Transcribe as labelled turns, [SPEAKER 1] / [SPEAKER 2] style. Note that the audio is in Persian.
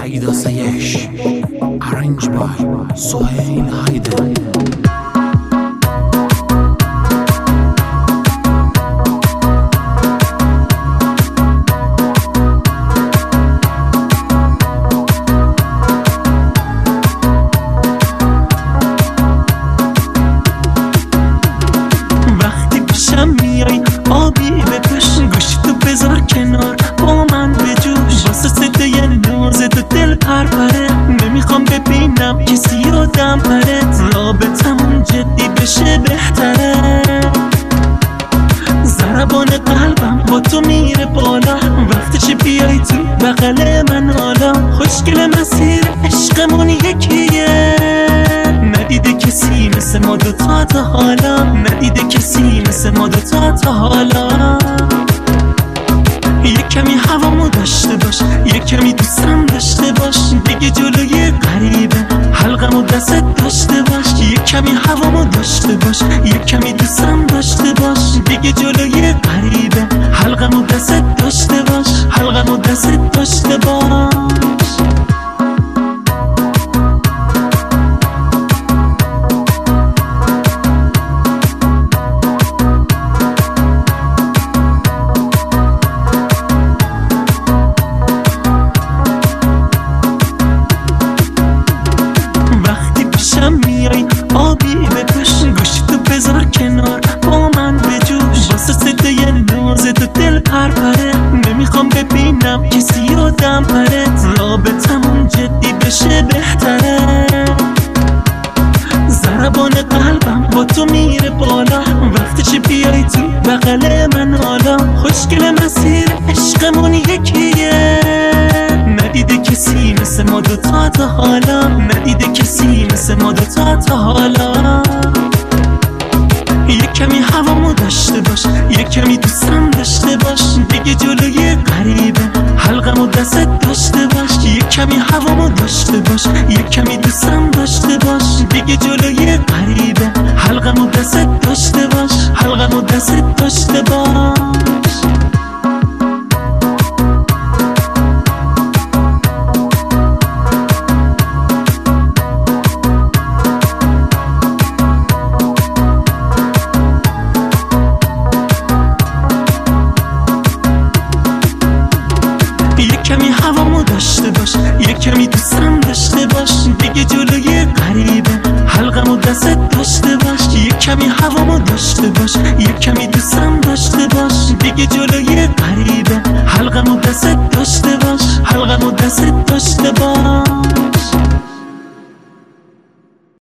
[SPEAKER 1] Saida Sayesh, arranged by Sohail Haidar.
[SPEAKER 2] وقتی پیشم میای آبی بپوش، گوشتو بذار کنار با من بجوش، واسه صدای نازت و دل پرپره، نمیخوام ببینم کسی آدم پرت، رابطمون جدی بشه بهتره. ضربان قلبم با تو میره بالا، وقتی چه بیای تو بغل من حالا، خوشگل مسیر عشقمون یکیه، ندیده کسی مثل ما دوتا تا حالا، ندیده کسی مثل ما دوتا تا حالا. یک کمی هوامو داشته باش، یک کمی دوستم داشته باش، دیگه جلوی غریبه حلقمو دستت داشته باش، یک کمی هوامو داشته باش، یک کمی دوستم داشته باش، دیگه جلوی غریبه حلقمو دستت داشته باش، حلقمو دستت داشته باش. میای آبی بپوش، گوشتو بذار کنار با من بجوش، واسه صدای نازت و دل پرپره، نمیخوام ببینم کسی آدم پرت، رابطمون جدی بشه بهتره. ضربان قلبم با تو میره بالا، وقتی چه بیای تو بغل من حالا، خوشگل مسیر عشقمون یکیه، ندیده کسی مثل ما دوتا تا حالا، ندیده کسی مثل ما دوتا تا حالا. یک کمی هوامو داشته باش، یک کمی دوستم داشته باش، دیگه جلوی غریبه حلقمو دستت داشته باش، یک کمی هوامو داشته باش، یک کمی دوستم داشته باش، دیگه جلوی غریبه حلقمو دستت داشته باش، حلقمو دستت داشته باش. یک کمی هوامو داشته باش، یک کمی دوستم داشته باش، دیگه جلوی غریبه حلقمو دستت داشته باش، یک کمی هوامو داشته باش، یک کمی دوستم داشته باش، دیگه جلوی غریبه حلقمو دستت داشته باش، حلقمو دستت